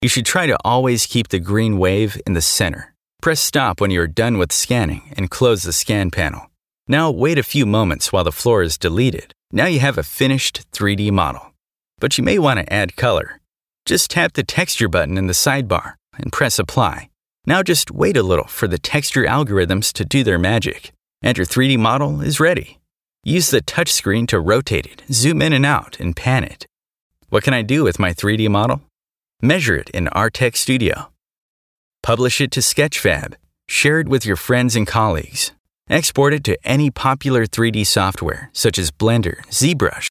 You should try to always keep the green wave in the center. Press stop when you are done with scanning and close the scan panel. Now wait a few moments while the floor is deleted. Now you have a finished 3D model. But you may want to add color. Just tap the texture button in the sidebar and press apply. Now just wait a little for the texture algorithms to do their magic. And your 3D model is ready. Use the touchscreen to rotate it, zoom in and out, and pan it. What can I do with my 3D model? Measure it in Artec Studio. Publish it to Sketchfab. Share it with your friends and colleagues. Export it to any popular 3D software such as Blender, ZBrush,